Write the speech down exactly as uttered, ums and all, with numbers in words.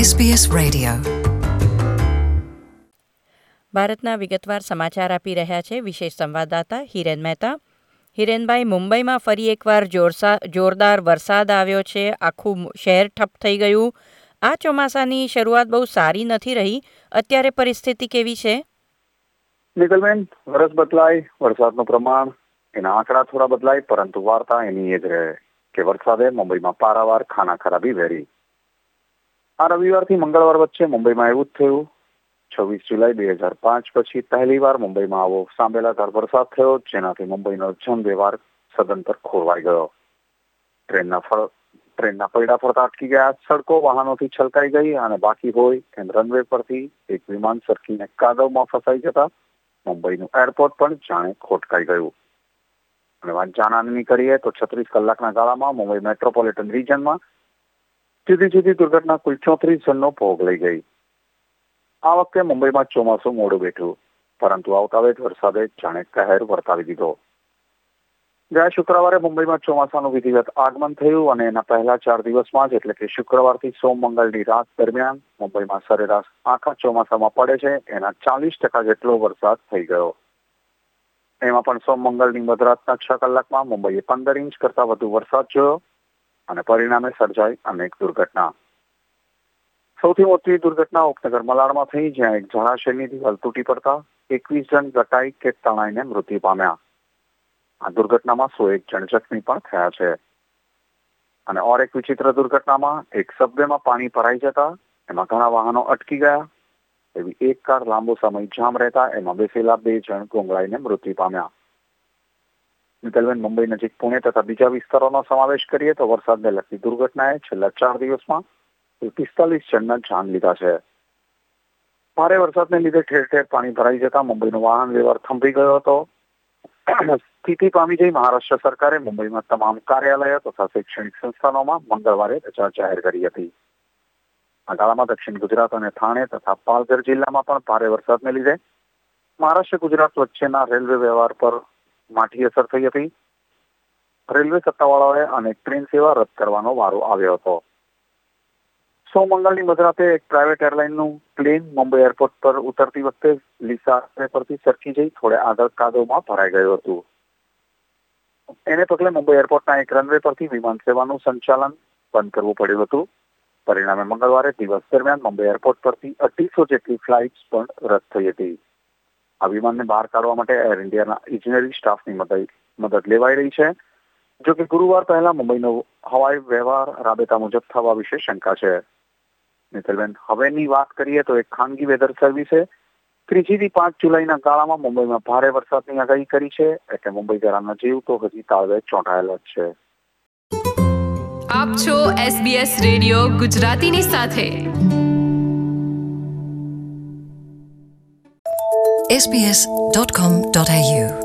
SBS radio. ભારતના વિગતવાર સમાચાર આપી રહ્યા છે વિશેષ સંવાદદાતા હિરેન મહેતા. હિરેનભાઈ, મુંબઈમાં ફરી એકવાર જોરસા જોરદાર વરસાદ આવ્યો છે. આખું શહેર ઠપ થઈ ગયું. આ ચોમાસાની શરૂઆત બહુ સારી નથી રહી. અત્યારે પરિસ્થિતિ કેવી છે? નિકલબેન, વરસ બદલાય, વરસાદનું પ્રમાણ, એના આંકડા થોડા બદલાય, પરંતુ વાર્તા એની એ જ રહે કે વરસાદે મુંબઈમાં પારાવાર ખાના ખરાબી વેરી. આ રવિવારથી મંગળવાર વચ્ચે મુંબઈમાં એવું જ થયું. છવ્વીસ જુલાઈ બે હજાર પાંચ પછી પહેલીવાર મુંબઈમાં આવો સાંભેલાધાર વરસાદ થયો, જેનાથી મુંબઈનો જનવ્યવહાર સદંતર ખોરવાઈ ગયો. ટ્રેનના ફળ ટ્રેનના પૈડા ફરતા અટકી ગયા, સડકો વાહનોથી છલકાઈ ગઈ અને બાકી હોય એમ રનવે પરથી એક વિમાન સરકીને કાદવમાં ફસાઈ જતા મુંબઈનું એરપોર્ટ પણ જાણે ખોટકાઈ ગયું. અને વાત જાણવાની કરીએ તો છત્રીસ કલાકના ગાળામાં મુંબઈ મેટ્રોપોલિટન રિજનમાં જુદી જુદી દુર્ઘટના કુલ ચોત્રીસ જણનો ભોગ લઈ ગઈ. આ વખતે મુંબઈમાં ચોમાસું મોડું બેઠું, પરંતુ આવતા વેત વરસાદે જાણે કહેર વર્તાવી દીધો. ગયા શુક્રવારે મુંબઈમાં ચોમાસાનું વિધિવત આગમન થયું અને એના પહેલા ચાર દિવસમાં જ એટલે કે શુક્રવારથી સોમ મંગળની રાત દરમિયાન મુંબઈમાં સરેરાશ આખા ચોમાસામાં પડે છે એના ચાલીસ ટકા જેટલો વરસાદ થઈ ગયો. એમાં પણ સોમ મંગળની મધરાતના છ કલાકમાં મુંબઈએ પંદર ઇંચ કરતા વધુ વરસાદ જોયો અને પરિણામે સર્જાઈ અનેક દુર્ઘટના. સૌથી મોટી દુર્ઘટના ઉપનગર મલાડમાં થઈ, જ્યાં એક જળાશયની દિવાલ તૂટી પડતા એકવીસ જણ ગટાઈ કે તણાઈને મૃત્યુ પામ્યા. આ દુર્ઘટનામાં સો એક જણ જખમી પણ થયા છે. અને ઓર એક વિચિત્ર દુર્ઘટનામાં એક સબવેમાં પાણી ભરાઈ જતા એમાં ઘણા વાહનો અટકી ગયા. એવી એક કાર લાંબો સમય જામ રહેતા એમાં બેસેલા બે જણ ગોંગળાઈને મૃત્યુ પામ્યા. નિકલબેન, મુંબઈ નજીક પુણે તથા બીજા વિસ્તારોનો સમાવેશ કરીએ તો વરસાદને લગતી દુર્ઘટનાએ છેલ્લા ચાર દિવસમાં પિસ્તાલીસ જણના જાન લીધા છે. ભારે વરસાદને લીધે ઠેર ઠેર પાણી ભરાઈ જતા મુંબઈનો વાહન વ્યવહાર થંભી ગયો હતો. સ્થિતિ પામી જઈ મહારાષ્ટ્ર સરકારે મુંબઈમાં તમામ કાર્યાલયો તથા શૈક્ષણિક સંસ્થાનોમાં મંગળવારે રજા જાહેર કરી હતી. આ ગાળામાં દક્ષિણ ગુજરાત અને થાણે તથા પાલઘર જિલ્લામાં પણ ભારે વરસાદને લીધે મહારાષ્ટ્ર ગુજરાત વચ્ચેના રેલવે વ્યવહાર પર માઠી અસર થઈ હતી. રેલવે સત્તાવાળાઓએ અનેક ટ્રેન સેવા રદ કરવાનો વારો આવ્યો હતો. સોમ મંગળની મધરાતે એક પ્રાઇવેટ એરલાઇનનું પ્લેન મુંબઈ એરપોર્ટ પર ઉતરતી વખતે લીસા પરથી સરકી જઈ થોડે આગળ કાદવમાં ભરાઈ ગયું હતું. એને પગલે મુંબઈ એરપોર્ટના એક રનવે પરથી વિમાન સેવાનું સંચાલન બંધ કરવું પડ્યું હતું. પરિણામે મંગળવારે દિવસ દરમિયાન મુંબઈ એરપોર્ટ પરથી અઢીસો જેટલી ફ્લાઇટ્સ પણ રદ થઈ હતી. આ વિમાનને બહાર કાઢવા માટે એર ઇન્ડિયાના ઇજનેરી સ્ટાફની મદદ મદદ લેવાઈ રહી છે. જો કે ગુરુવાર પહેલા મુંબઈનો હવાઈ વ્યવહાર રાબેતા મુજબ થવા વિશે શંકા છે. મિત્રબેન, હવેની વાત કરીએ તો એક ખાનગી વેધર સર્વિસે ત્રીજી થી પાંચ જુલાઈના ગાળામાં મુંબઈમાં ભારે વરસાદની આગાહી કરી છે. એટલે મુંબઈ જરાના જીવ તો હજી તાળવે ચોંટાયેલા જ છે. આપ છો એસબીએસ રેડિયો ગુજરાતીની સાથે. S B S dot com dot A you